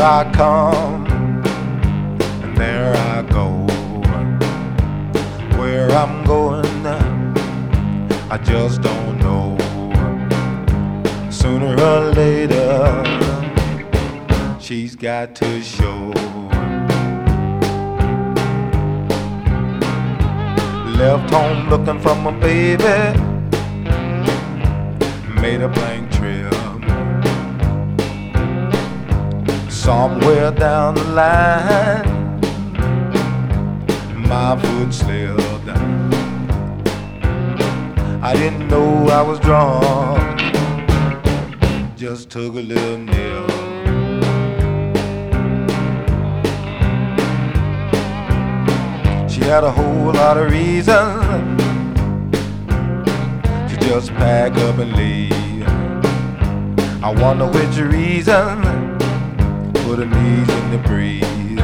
I come and there I go. Where I'm going, I just don't know. Sooner or later, she's got to show. Left home looking for my baby, made a blank trip. Somewhere down the line, my foot slipped. I didn't know I was drunk, just took a little nip. She had a whole lot of reasons to just pack up and leave. I wonder which reason put her knees in the breeze.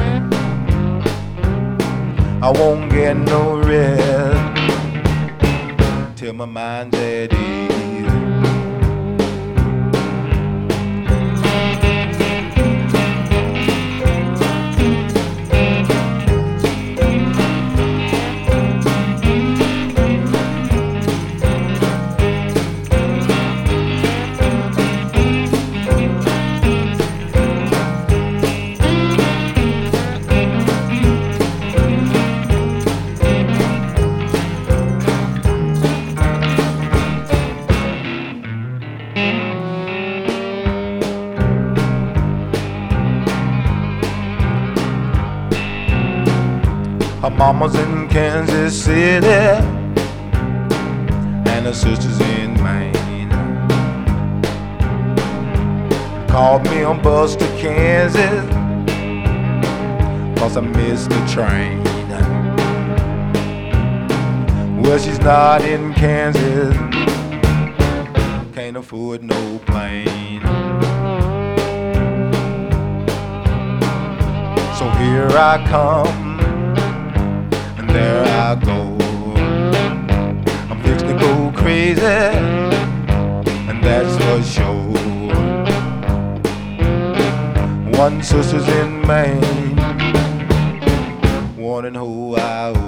I won't get no rest till my mind's at ease. Her mama's in Kansas City and her sister's in Maine. Called me on bus to Kansas 'cause I missed the train. Well, she's not in Kansas, can't afford no plane. So here I come, there I go. I'm fixed to go crazy, and that's for sure. One sister's in Maine, one in Hawaii.